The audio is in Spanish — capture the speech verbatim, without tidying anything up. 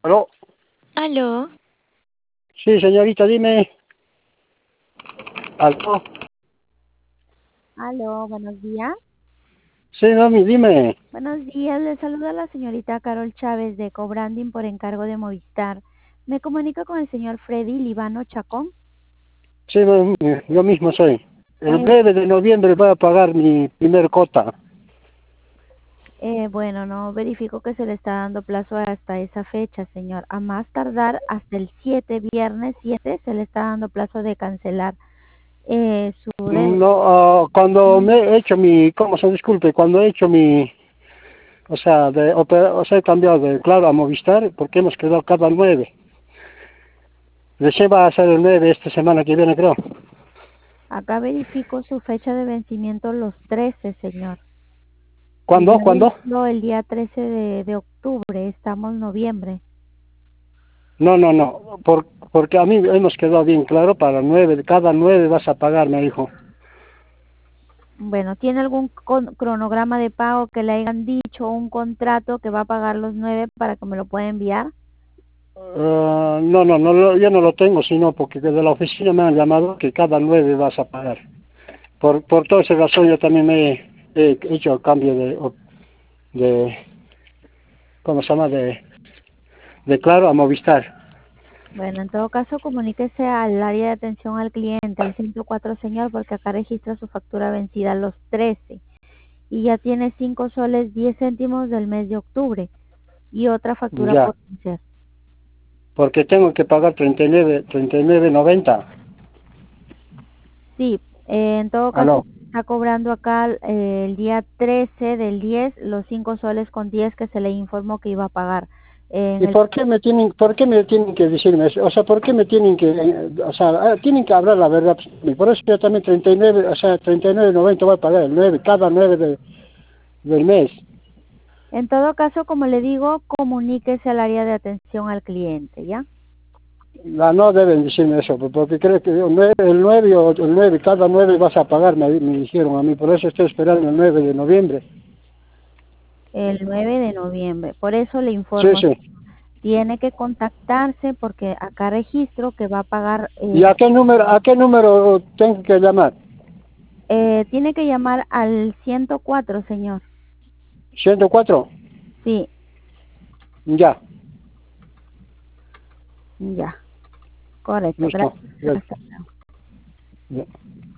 ¿Aló? Aló, Sí, señorita, dime. ¿Aló? Aló, buenos días. Sí, mami, dime. Buenos días, le saluda la señorita Carol Chávez de Cobranding por encargo de Movistar. Me comunico con el señor Freddy Libano Chacón. Sí, mami, yo mismo soy. El Eh, nueve de noviembre voy a pagar mi primer cota. eh, bueno, no verifico que se le está dando plazo hasta esa fecha, señor. A más tardar hasta el siete, viernes siete, se le está dando plazo de cancelar eh, su deuda. No, ah, cuando me he hecho mi, ¿cómo se disculpe? Cuando he hecho mi, o sea, de, opera- o sea, he cambiado de Claro a Movistar porque hemos quedado cada nueve. Recién va a ser el nueve esta semana que viene, creo. Acá verifico su fecha de vencimiento los trece, señor. Y ¿Cuándo? ya ¿Cuándo? venció el día trece de, de octubre, estamos en noviembre. No, no, no, por, porque a mí hemos quedado bien claro para nueve, cada nueve vas a pagar, me dijo. Bueno, ¿tiene algún con- cronograma de pago que le hayan dicho, un contrato que va a pagar los nueve para que me lo pueda enviar? Ah, no, no, no, lo- yo no lo tengo, sino porque desde la oficina me han llamado que cada nueve vas a pagar. Por, por toda esa razón yo también me he, he hecho el cambio de, de, ¿cómo se llama? De, de Claro a Movistar. Bueno, en todo caso, comuníquese al área de atención al cliente, al ciento cuatro, señor, porque acá registra su factura vencida los trece y ya tiene cinco soles diez céntimos del mes de octubre y otra factura Ya, por vencer. porque tengo que pagar treinta y nueve, treinta y nueve noventa. Sí, eh, en todo caso, Aló. está cobrando acá eh, el día trece del diez los cinco soles con diez que se le informó que iba a pagar. En ¿Y el por qué me tienen, por qué me tienen que decirme eso? O sea, ¿por qué me tienen que, eh, o sea, ah, tienen que hablar la verdad? Y por eso yo también treinta y nueve, o sea, treinta y nueve noventa voy a pagar el nueve, cada nueve de, del mes. En todo caso, como le digo, comuníquese al área de atención al cliente, ¿ya? No, no deben decirme eso, pues, porque creo que el nueve, el nueve o el nueve, cada nueve vas a pagar, me, me dijeron a mí, por eso estoy esperando el nueve de noviembre. El nueve de noviembre. Por eso le Sí, informo, sí. tiene que contactarse porque acá registro que va a pagar, ¿Y eh, a qué número, a qué número tengo que llamar? eh, tiene que llamar al ciento cuatro, señor. ¿ciento cuatro? Sí, Ya, ya, correcto. listo. Gracias. Ya, Hasta luego. ya.